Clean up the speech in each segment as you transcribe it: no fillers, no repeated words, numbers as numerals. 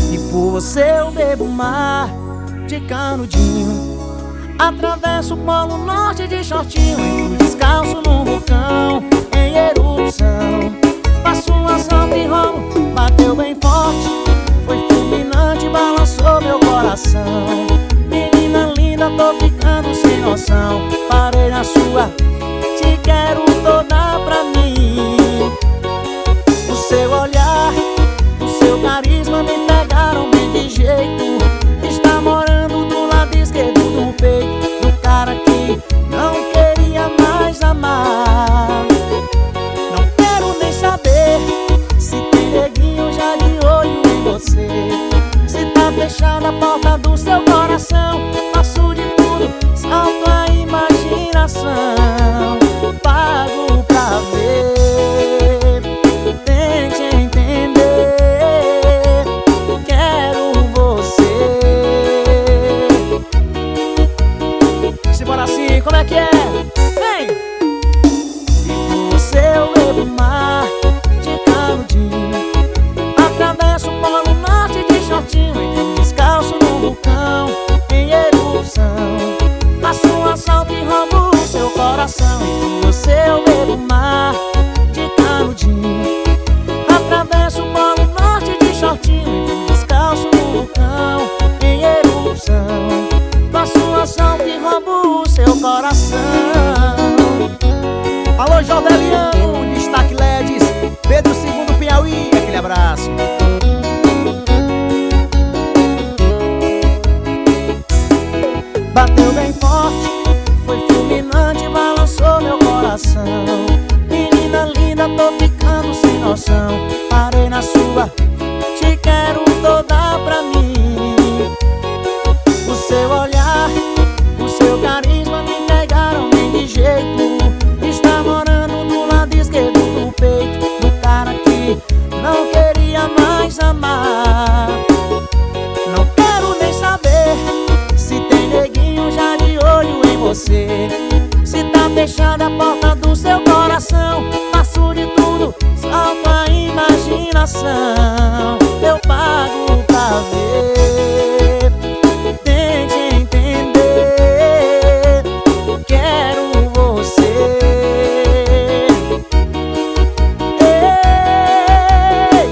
E por você eu bebo mar de canudinho, atravesso o polo norte de shortinho, entro descalço num vulcão em erupção. Passo um assalto e rolo, bateu bem forte, foi fulminante, balançou meu coração. Menina linda, tô ficando sem noção, parei na sua, te quero toda pra mim. O seu olhar, o seu carisma me pegaram bem de jeito. Está morando do lado esquerdo do peito do cara que não queria mais amar. Não quero nem saber se tem neguinho já de olho em você, se tá fechada a porta do seu coração. Faço de tudo, salto a imaginação, pago pra ver, tente entender, quero você. Simbora assim, como é que é? Vem! E por você eu bebo mar de canudinho, atravesso o polo norte de shortinho, entro descalço num vulcão em erupção. Faço um assalto e roubo o seu coração. E por você eu bebo mar de canudinho, atravesso o polo norte de shortinho, entro descalço num vulcão em erupção. Faço um assalto e roubo o seu coração. Alô, Jovelião, destaque LEDs, Pedro II Piauí, aquele abraço. Bateu bem forte, foi fulminante, balançou meu coração. Menina linda, tô ficando sem noção, parei na sua, te quero toda pra mim. O seu olhar, o seu carisma me pegaram bem de jeito. Está morando do lado esquerdo do peito do cara que não queria mais amar. Não quero nem saber se tem neguinho já de olho em você, se tá fechada a porta do seu coração. Faço de tudo, salto a imaginação, eu pago pra ver, tente entender, quero você. Ei!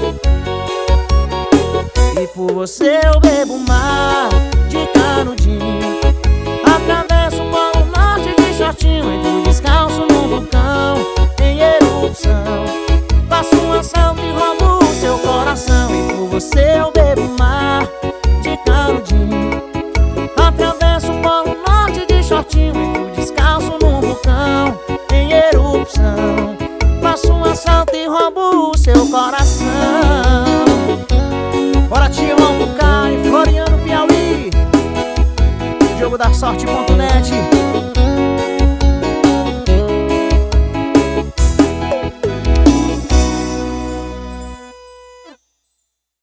E por você eu bebo mar de canudinho, atravesso o polo norte de shortinho, entro descalço num vulcão em erupção. Faço um assalto e roubo o seu coração. E por você eu bebo mar de canudinho, atravesso o polo norte de shortinho, entro descalço num vulcão em erupção. Faço um assalto e roubo o seu coração. Bora, Timão do Caio, Floriano, Piauí. Jogo da sorte